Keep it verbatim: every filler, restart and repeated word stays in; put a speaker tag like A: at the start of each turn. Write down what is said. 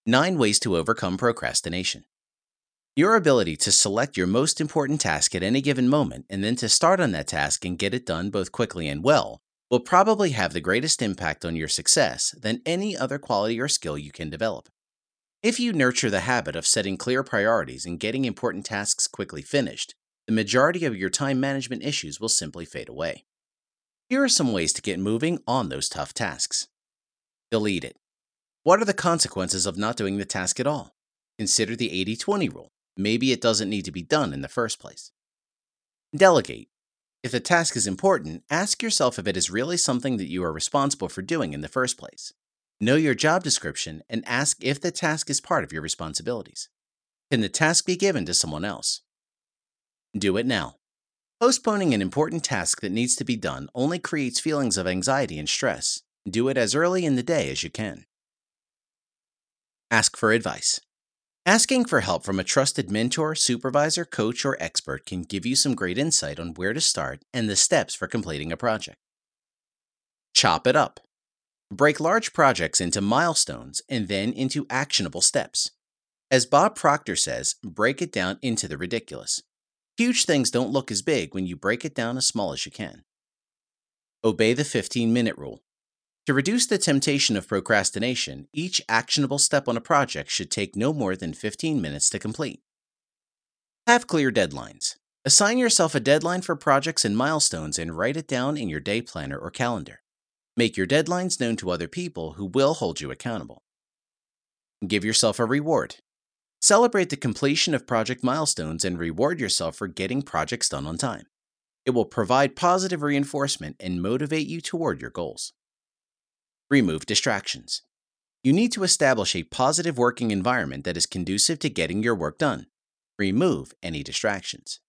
A: Nine ways to overcome procrastination. Your ability to select your most important task at any given moment and then to start on that task and get it done both quickly and well will probably have the greatest impact on your success than any other quality or skill you can develop. If you nurture the habit of setting clear priorities and getting important tasks quickly finished, the majority of your time management issues will simply fade away. Here are some ways to get moving on those tough tasks. Delete it. What are the consequences of not doing the task at all? Consider the eighty twenty rule. Maybe it doesn't need to be done in the first place. Delegate. If the task is important, ask yourself if it is really something that you are responsible for doing in the first place. Know your job description and ask if the task is part of your responsibilities. Can the task be given to someone else? Do it now. Postponing an important task that needs to be done only creates feelings of anxiety and stress. Do it as early in the day as you can. Ask for advice. Asking for help from a trusted mentor, supervisor, coach, or expert can give you some great insight on where to start and the steps for completing a project. Chop it up. Break large projects into milestones and then into actionable steps. As Bob Proctor says, break it down into the ridiculous. Huge things don't look as big when you break it down as small as you can. Obey the fifteen-minute rule. To reduce the temptation of procrastination, each actionable step on a project should take no more than fifteen minutes to complete. Have clear deadlines. Assign yourself a deadline for projects and milestones and write it down in your day planner or calendar. Make your deadlines known to other people who will hold you accountable. Give yourself a reward. Celebrate the completion of project milestones and reward yourself for getting projects done on time. It will provide positive reinforcement and motivate you toward your goals. Remove distractions. You need to establish a positive working environment that is conducive to getting your work done. Remove any distractions.